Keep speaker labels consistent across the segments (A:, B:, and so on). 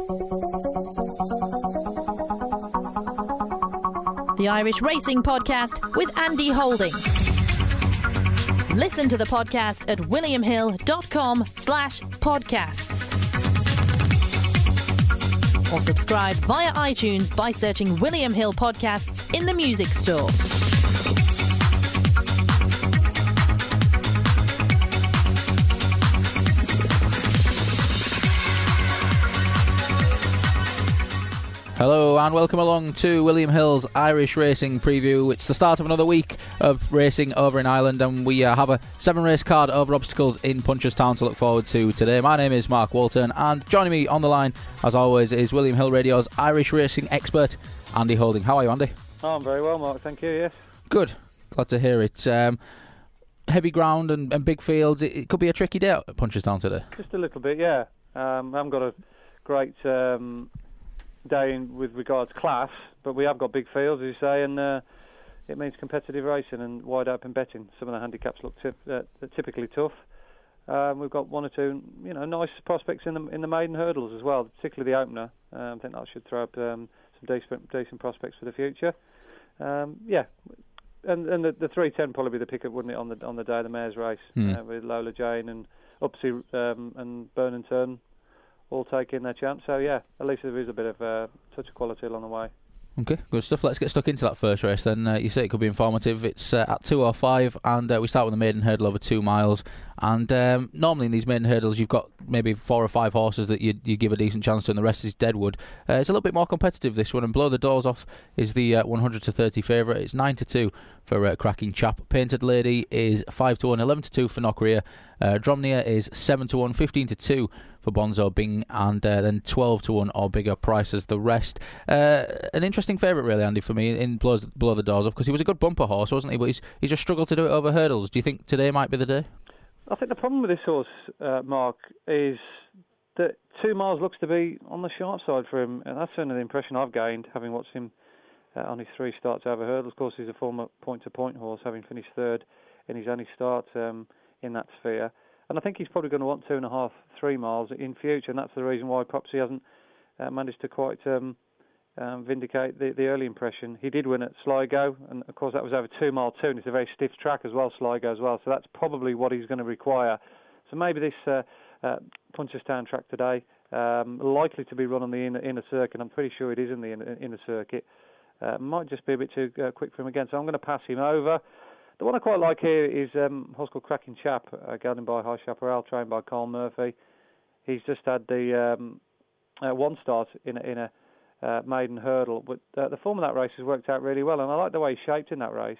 A: The Irish Racing Podcast with Andy Holding. Listen to the podcast at williamhill.com/podcasts. Or subscribe via iTunes by searching William Hill Podcasts in the music store.
B: Hello and welcome along to William Hill's Irish Racing Preview. It's the start of another week of racing over in Ireland, and we have a 7-race card over obstacles in Punchestown to look forward to today. My name is Mark Walton, and joining me on the line, as always, is William Hill Radio's Irish racing expert, Andy Holding. How are you, Andy?
C: Oh, I'm very well, Mark. Thank you, yes.
B: Good. Glad to hear it. Heavy ground and big fields. It could be a tricky day at Punchestown today.
C: Just a little bit, yeah. I haven't got a great day with regards to class, but we have got big fields, as you say, and it means competitive racing and wide open betting. Some of the handicaps look typically tough. We've got one or two, nice prospects in the maiden hurdles as well, particularly the opener. I think that should throw up some decent prospects for the future. Yeah, and the 310 probably be the pick-up, wouldn't it, on the day of the mayor's race, with Lola Jane and Upsy and Burn and Turn all taking their chance. So yeah, at least there is a bit of touch of quality along the way.
B: Okay, good stuff. Let's get stuck into that first race then. You say it could be informative. It's at 2:05, and we start with the maiden hurdle over 2 miles. And normally in these maiden hurdles, you've got maybe 4 or 5 horses that you give a decent chance to, and the rest is deadwood. It's a little bit more competitive, this one, and Blow the Doors Off is the 100 to 30 favourite. It's 9-2 for Cracking Chap. Painted Lady is 5-1, 11-2 for Knockrear. Dromnia is 7-1, 15-2 for Bonzo Bing, and then 12-1 or bigger prices the rest. An interesting favourite, really, Andy, for me in Blow the Doors Off, because he was a good bumper horse, wasn't he? But he just struggled to do it over hurdles. Do you think today might be the day?
C: I think the problem with this horse, Mark, is that 2 miles looks to be on the sharp side for him, and that's certainly the impression I've gained, having watched him on his 3 starts over hurdles. Of course, he's a former point-to-point horse, having finished third in his only start in that sphere. And I think he's probably going to want 2.5, 3 miles in future, and that's the reason why perhaps he hasn't managed to quite vindicate the early impression. He did win at Sligo, and of course that was over 2 mile too, and it's a very stiff track as well, Sligo as well, so that's probably what he's going to require. So maybe this Punchestown track today, likely to be run on the inner circuit. I'm pretty sure it is in the inner circuit. Might just be a bit too quick for him again, so I'm going to pass him over. The one I quite like here is a horse called Cracking Chap, gelded by High Chaparral, trained by Carl Murphy. He's just had the one start in a maiden hurdle, but the form of that race has worked out really well, and I like the way he's shaped in that race.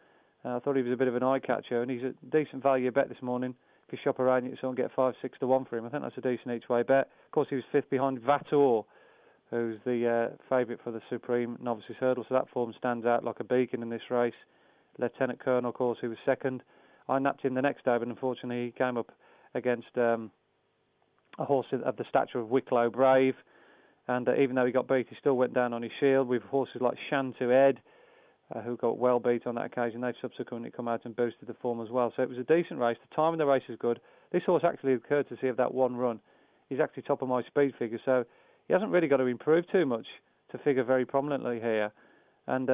C: I thought he was a bit of an eye-catcher, and he's a decent value bet this morning. If you shop around, you can get 5-6-1 for him. I think that's a decent each-way bet. Of course, he was 5th behind Vatour, who's the favourite for the Supreme Novices Hurdle, so that form stands out like a beacon in this race. Lieutenant Colonel, of course, who was second. I napped him the next day, but unfortunately he came up against a horse of the stature of Wicklow Brave, and even though he got beat, he still went down on his shield with horses like Shantu Ed, who got well beat on that occasion. They've subsequently come out and boosted the form as well. So it was a decent race. The time of the race is good. This horse actually occurred to see of that one run. He's actually top of my speed figure, so he hasn't really got to improve too much to figure very prominently here. And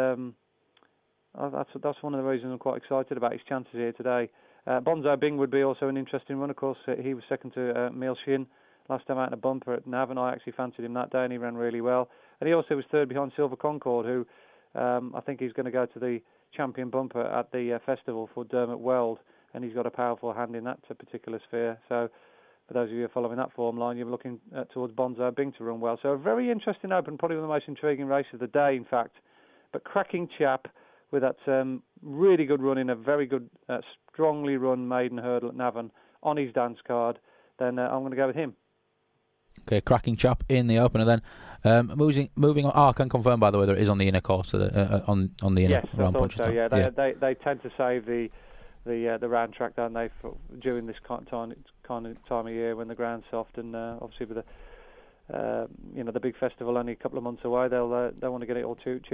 C: that's one of the reasons I'm quite excited about his chances here today. Bonzo Bing would be also an interesting run. Of course, he was second to Miel Shin last time out in a bumper at Navan. I actually fancied him that day, and he ran really well. And he also was third behind Silver Concord, who I think he's going to go to the champion bumper at the festival for Dermot Weld, and he's got a powerful hand in that particular sphere. So for those of you who are following that form line, you're looking towards Bonzo Bing to run well. So a very interesting open, probably one of the most intriguing races of the day, in fact. But Cracking Chap, with that really good run in a very good, strongly run maiden hurdle at Navan on his dance card, then I'm going to go with him.
B: Okay, Cracking Chap in the opener then. Moving on. I can confirm, by the way, that it is on the inner course, on the inner.
C: Yes, I
B: around
C: thought so. Yeah,
B: yeah.
C: They tend to save the round track, don't they, during this kind of time of year when the ground's soft, and obviously with the big festival only a couple of months away, they'll want to get it all chewed up.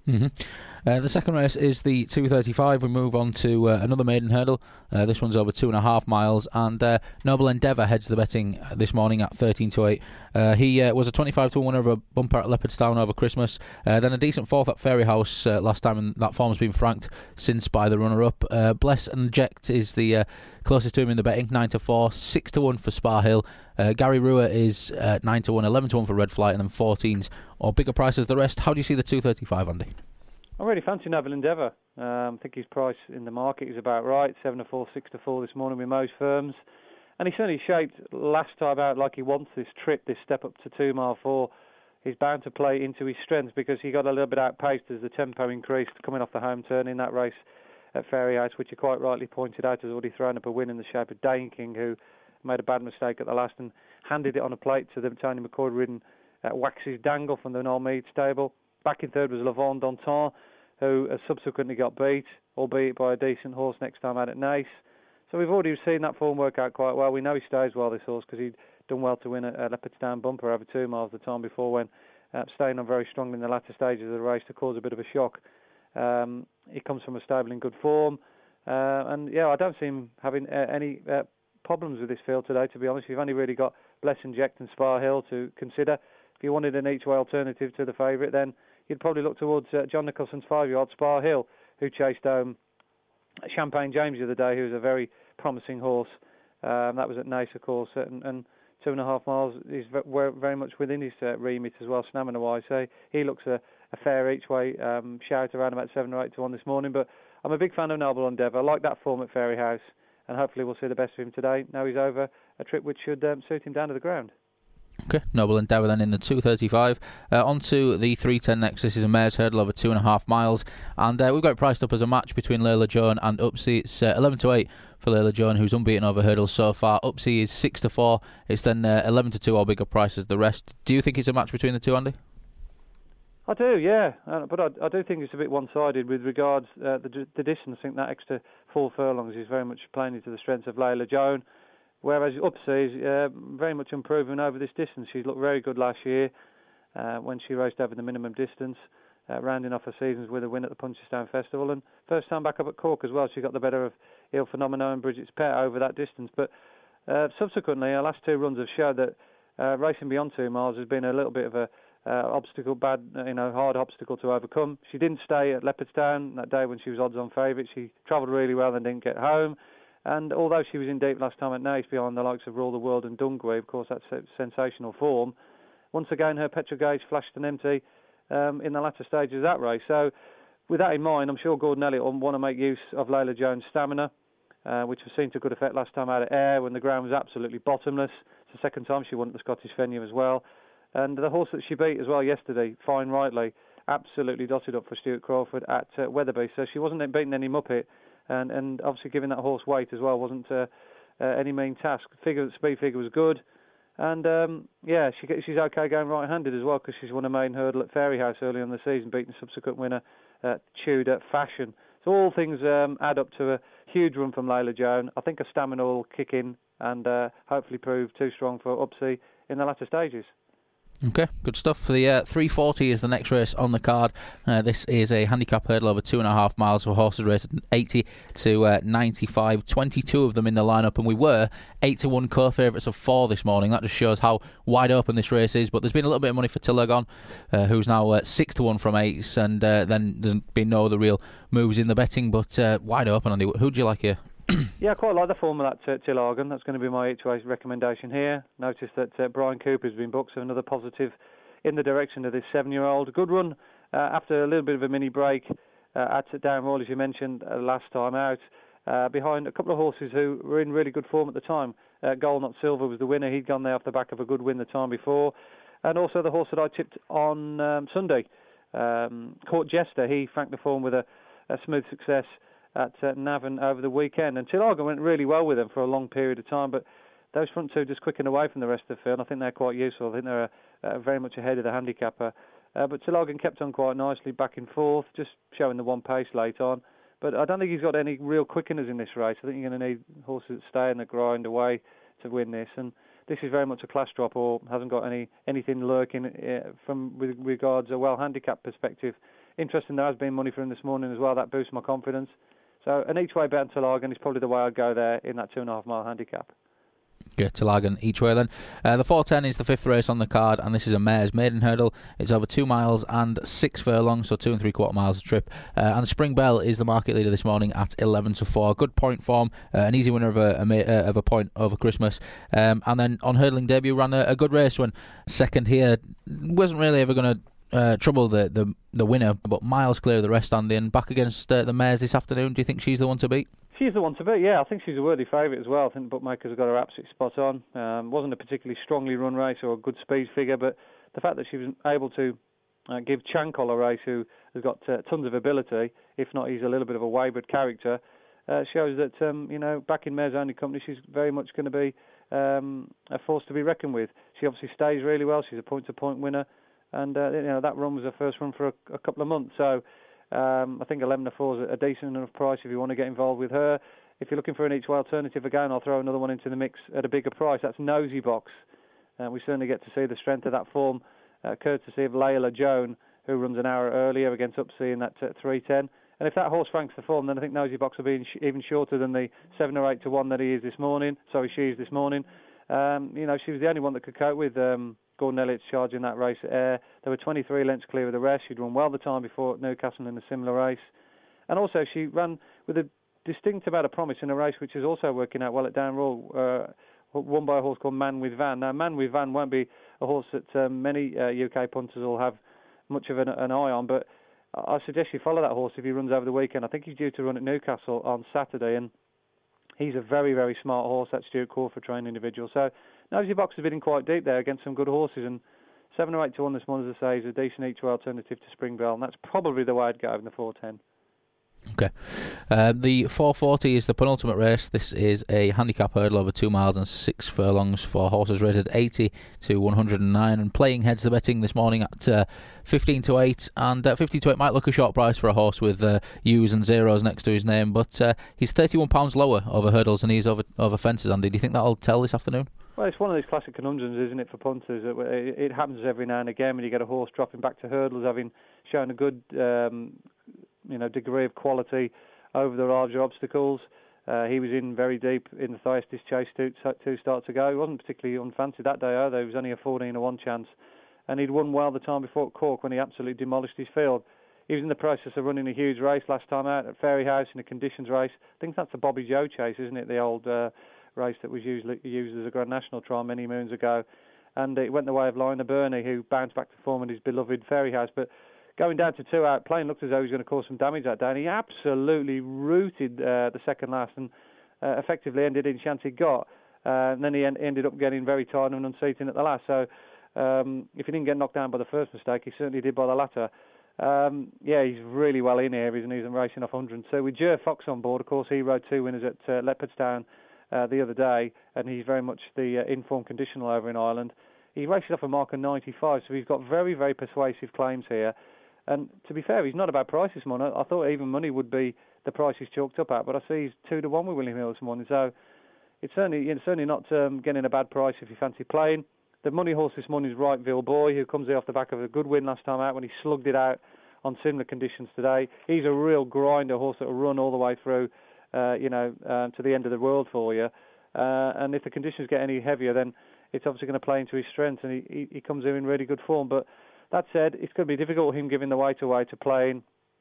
B: The second race is the 2:35. We move on to another maiden hurdle. This one's over 2.5 miles, and Noble Endeavour heads the betting this morning at 13-8. He was a 25-1 winner of a bumper at Leopardstown over Christmas, then a decent fourth at Fairyhouse last time, and that form's been franked since by the runner-up. Bless and Ject is the closest to him in the betting, 9-4, 6-1 for Spa Hill. Gary Ruhr is 9-1, 11-1 for Red Flight, and then 14s or bigger prices the rest. How do you see the 2:35, Andy?
C: I really fancy Noble Endeavour. I think his price in the market is about right, 7-4, 6-4 this morning with most firms. And he certainly shaped last time out like he wants this trip, this step up to 2 mile 4. He's bound to play into his strengths because he got a little bit outpaced as the tempo increased coming off the home turn in that race at Fairyhouse, which you quite rightly pointed out has already thrown up a win in the shape of Dane King, who made a bad mistake at the last and handed it on a plate to the Tony McCord ridden Wax's Dangle from the Noel Mead stable. Back in third was Lavon Danton, who has subsequently got beat, albeit by a decent horse next time out at Naas. So we've already seen that form work out quite well. We know he stays well, this horse, because he'd done well to win a Leopardstown bumper over 2 miles the time before, when staying on very strongly in the latter stages of the race to cause a bit of a shock. He comes from a stable in good form. And yeah, I don't see him having any problems with this field today, to be honest. You've only really got Bless and Ject and Spa Hill to consider. If you wanted an each-way alternative to the favourite, then you'd probably look towards John Nicholson's 5-year-old Spa Hill, who chased Champagne James the other day, who was a very promising horse. That was at Naas, of course, and 2.5 miles is very much within his remit as well, stamina-wise. So he looks a fair each-way shout around about 7 or 8-1 this morning. But I'm a big fan of Noble Endeavour. I like that form at Fairyhouse, and hopefully we'll see the best of him today. Now he's over a trip which should suit him down to the ground.
B: Okay, Noble Endeavour then in the 2:35. On to the 3:10 next. This is a mare's hurdle over 2.5 miles, and we've got it priced up as a match between Layla Joan and Upsy. It's 11-8 for Layla Joan, who's unbeaten over hurdles so far. Upsy is 6-4. It's then 11-2 or bigger prices the rest. Do you think it's a match between the two, Andy?
C: I do, yeah, but I do think it's a bit one-sided with regards the distance. I think that extra 4 furlongs is very much playing into the strengths of Layla Joan, whereas Upsy is very much improving over this distance. She looked very good last year when she raced over the minimum distance, rounding off her seasons with a win at the Punchestown Festival, and first time back up at Cork as well. She got the better of Il Fenomeno and Bridget's Pet over that distance, but subsequently her last 2 runs have showed that racing beyond 2 miles has been a little bit of a hard obstacle to overcome. She didn't stay at Leopardstown that day when she was odds-on favourite. She travelled really well and didn't get home. And although she was in deep last time at Naas behind the likes of Rule the World and Dungwe, of course, that's sensational form, once again her petrol gauge flashed an empty in the latter stages of that race. So with that in mind, I'm sure Gordon Elliott will want to make use of Layla Jones' stamina, which was seen to good effect last time out at Ayr when the ground was absolutely bottomless. It's the second time she won at the Scottish venue as well. And the horse that she beat as well yesterday, Fine Rightly, absolutely dotted up for Stuart Crawford at Wetherby. So she wasn't beating any muppet, and obviously giving that horse weight as well wasn't any mean task. Speed figure was good, and she's okay going right-handed as well, because she's won a main hurdle at Fairyhouse early on the season, beating subsequent winner Tudor Fashion. So all things add up to a huge run from Layla Joan. I think her stamina will kick in and hopefully prove too strong for Upsy in the latter stages.
B: Okay, good stuff. The 3:40 is the next race on the card. This is a handicap hurdle over 2.5 miles for horses rated 80 to 95. 22 of them in the lineup, and we were 8-1 co-favourites of 4 this morning. That just shows how wide open this race is. But there's been a little bit of money for Tillagone, who's now 6-1 from 8s, and then there's been no other real moves in the betting. But wide open, Andy. Who do you like here?
C: Yeah, I quite like the form of that Tillagone. That's going to be my each-way recommendation here. Notice that Brian Cooper's been booked, so another positive in the direction of this 7-year-old. Good run after a little bit of a mini break at Darren Royal, as you mentioned last time out, behind a couple of horses who were in really good form at the time. Gold Not Silver was the winner. He'd gone there off the back of a good win the time before. And also the horse that I tipped on Sunday, Court Jester. He franked the form with a smooth success at Navan over the weekend. And Tillagone went really well with them for a long period of time, but those front two just quickened away from the rest of the field. I think they're quite useful. I think they're very much ahead of the handicapper. But Tillagone kept on quite nicely back and forth, just showing the one pace late on. But I don't think he's got any real quickeners in this race. I think you're going to need horses that stay in the grind away to win this. And this is very much a class drop or hasn't got anything lurking with regards a well-handicapped perspective. Interesting, there has been money for him this morning as well. That boosts my confidence. So an each-way bet on Talagan is probably the way I'd go there in that 2.5 mile handicap.
B: Yeah, Talagan each way then. The 4:10 is the 5th race on the card, and this is a mare's maiden hurdle. It's over 2 miles and 6 furlongs, so 2 3/4 miles a trip. And the Spring Bell is the market leader this morning at 11-4. Good point form, an easy winner of a point over Christmas. And then on hurdling debut ran a good race when second here. Wasn't really ever going to trouble the winner, but miles clear of the rest, Andy, and back against the mares this afternoon. Do you think she's the one to beat?
C: She's the one to beat, yeah. I think she's a worthy favourite as well. I think the bookmakers have got her absolutely spot on. Wasn't a particularly strongly run race or a good speed figure, but the fact that she was able to give Chancol a race, who has got tons of ability, if not he's a little bit of a wayward character, shows that, back in Mares Only Company, she's very much going to be a force to be reckoned with. She obviously stays really well. She's a point-to-point winner, and that run was her first run for a couple of months, so I think 11-4 is a decent enough price if you want to get involved with her. If you're looking for an each-way alternative again, I'll throw another one into the mix at a bigger price. That's Nosy Box. We certainly get to see the strength of that form, courtesy of Layla Joan, who runs an hour earlier against Upsea in that 3:10. And if that horse franks the form, then I think Nosy Box will be even shorter than the 7 or 8 to 1 that she is this morning. She is this morning. She was the only one that could cope with Gordon Elliott's charge in that race at Ayr. There were 23 lengths clear of the rest. She'd run well the time before at Newcastle in a similar race. And also she ran with a distinct amount of promise in a race which is also working out well at Down Royal, won by a horse called Man with Van. Now, Man with Van won't be a horse that many UK punters will have much of an eye on, but I suggest you follow that horse if he runs over the weekend. I think he's due to run at Newcastle on Saturday, and he's a very, very smart horse. That's Stuart Crawford trained individual. So Nosy Box has been in quite deep there against some good horses, and 7 or 8 to 1 this morning, as I say, is a decent each-way alternative to Spring Bell, and that's probably the way I'd go in the 4:10.
B: Okay. The 4:40 is the penultimate race. This is a handicap hurdle over 2 miles and 6 furlongs for horses rated 80 to 109, and playing heads the betting this morning at 15 to 8, and 50 to 8 might look a short price for a horse with U's and zeros next to his name, but he's £31 lower over hurdles than he's over fences, Andy. Do you think that'll tell this afternoon?
C: Well, it's one of these classic conundrums, isn't it, for punters? It happens every now and again when you get a horse dropping back to hurdles, having shown a good degree of quality over the larger obstacles. He was in very deep in the Thyestes Chase two starts ago. He wasn't particularly unfancied that day either. It was only a 14-1 chance. And he'd won well the time before at Cork when he absolutely demolished his field. He was in the process of running a huge race last time out at Fairyhouse in a conditions race. I think that's the Bobby Joe Chase, isn't it? The old race that was usually used as a Grand National trial many moons ago. And it went the way of Lionel Burney, who bounced back to form in his beloved Fairyhouse. But going down to 2 out, playing looked as though he was going to cause some damage that day, and he absolutely rooted the second last and effectively ended in chance he got. And then he ended up getting very tired and unseating at the last. So if he didn't get knocked down by the first mistake, he certainly did by the latter. He's really well in here. He's racing off 102. With Jer Fox on board, of course, he rode 2 winners at Leopardstown the other day, and he's very much the informed conditional over in Ireland. He races off a mark of 95, so he's got very, very persuasive claims here. And to be fair, he's not a bad price this morning. I thought even money would be the price he's chalked up at, but I see he's 2 to 1 with William Hill this morning. So it's certainly not getting a bad price if you fancy playing. The money horse this morning is Wrightville Boy, who comes off the back of a good win last time out when he slugged it out on similar conditions today. He's a real grinder horse that will run all the way through, to the end of the world for you. And if the conditions get any heavier, then it's obviously going to play into his strength, and he comes in really good form. But that said, it's going to be difficult him giving the weight away to Playing,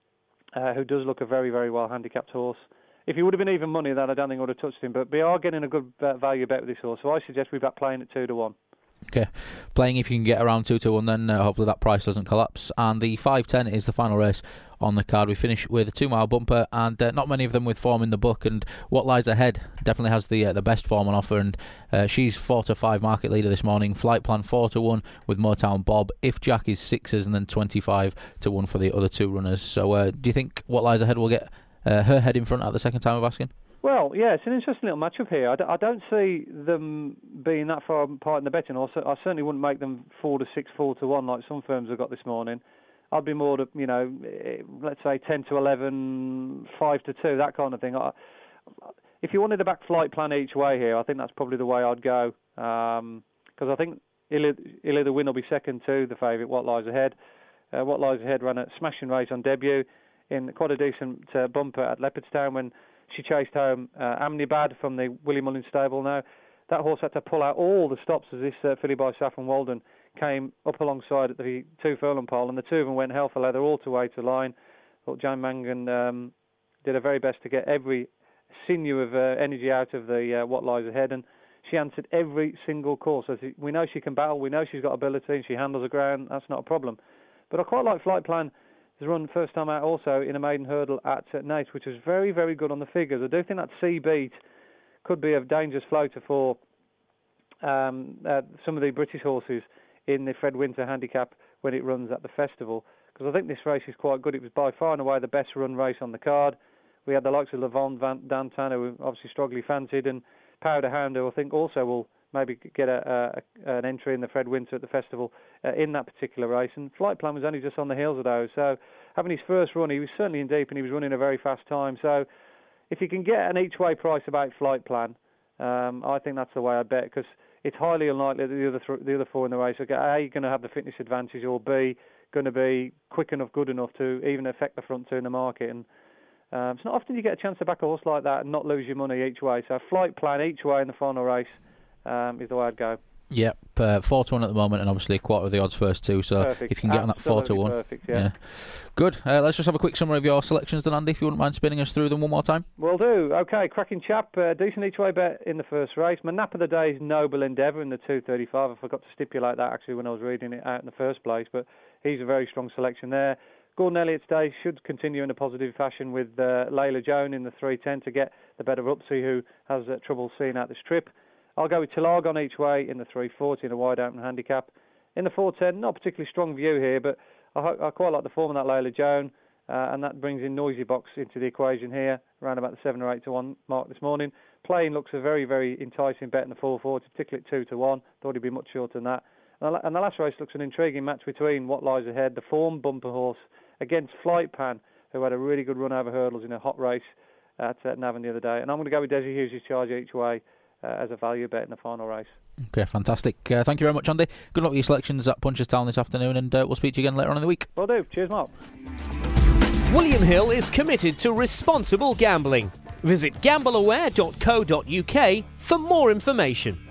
C: who does look a very, very well handicapped horse. If he would have been even money, then I don't think I would have touched him. But we are getting a good value bet with this horse, so I suggest we back Playing at 2 to 1.
B: Okay, Playing if you can get around 2 to 1, then hopefully that price doesn't collapse. And the 5:10 is the final race on the card. We finish with a 2 mile bumper, and not many of them with form in the book. And What Lies Ahead definitely has the best form on offer, and she's 4 to 5 market leader this morning. Flight Plan 4 to 1 with Motown Bob. If Jack is 6s, and then 25 to 1 for the other 2 runners. So do you think What Lies Ahead will get her head in front at the second time of asking?
C: Well, yeah, it's an interesting little matchup here. I don't see them being that far apart in the betting. Also, I certainly wouldn't make them 4 to 6, 4 to 1 like some firms have got this morning. I'd be more to, let's say 10 to 11, 5 to 2, that kind of thing. If you wanted to back Flight Plan each way here, I think that's probably the way I'd go. because I think the win will be second to the favourite, What Lies Ahead. What Lies Ahead ran a smashing race on debut in quite a decent bumper at Leopardstown when she chased home Amnibad from the Willie Mullins stable. Now, that horse had to pull out all the stops as this filly by Saffron Walden came up alongside at the 2 furlong pole, and the two of them went hell for leather all the way to line. Thought Jane Mangan did her very best to get every sinew of energy out of the What Lies Ahead, and she answered every single course. We know she can battle, we know she's got ability, and she handles the ground. That's not a problem. But I quite like Flight Plan. Has run first time out also in a maiden hurdle at Naas, which was very, very good on the figures. I do think that C Beat could be a dangerous floater for some of the British horses in the Fred Winter handicap when it runs at the festival, because I think this race is quite good. It was by far and away the best run race on the card. We had the likes of Levon Dantan, who obviously strongly fancied, and Powder Hound, who I think also will maybe get an entry in the Fred Winter at the festival in that particular race. And Flight Plan was only just on the heels of those. So having his first run, he was certainly in deep and he was running a very fast time. So if you can get an each-way price about Flight Plan, I think that's the way I bet, because it's highly unlikely that the other four in the race are A, going to have the fitness advantage, or B, going to be quick enough, good enough to even affect the front two in the market. And it's not often you get a chance to back a horse like that and not lose your money each way. So Flight Plan each way in the final race is the way I'd go.
B: Yep, 4-1 at the moment, and obviously a quarter of the odds first two. So
C: perfect.
B: If you can get
C: Absolutely
B: on that 4-1,
C: perfect, yeah.
B: Good. Let's just have a quick summary of your selections then, Andy, if you wouldn't mind spinning us through them one more time.
C: Will do. Okay, cracking chap. Decent each way bet in the first race. My nap of the day is Noble Endeavour in the 235. I forgot to stipulate that actually when I was reading it out in the first place, but he's a very strong selection there. Gordon Elliott's day should continue in a positive fashion with Layla Joan in the 310 to get the better of Upsy, who has trouble seeing out this trip. I'll go with Tilargon each way in the 340 in a wide open handicap. In the 410, not a particularly strong view here, but I quite like the form of that Layla Joan, and that brings in Noisy Box into the equation here, around about the 7 or 8 to 1 mark this morning. Playing looks a very, very enticing bet in the 440, particularly at 2 to 1. Thought he'd be much shorter than that. And the last race looks an intriguing match between What Lies Ahead, the form bumper horse, against Flight Plan, who had a really good run over hurdles in a hot race at Navan the other day. And I'm going to go with Desi Hughes' charge each way as a value bet in the final race.
B: Okay, fantastic. Thank you very much, Andy. Good luck with your selections at Punchestown this afternoon, and we'll speak to you again later on in the week.
C: Will do. Cheers, Mark.
D: William Hill is committed to responsible gambling. Visit gambleaware.co.uk for more information.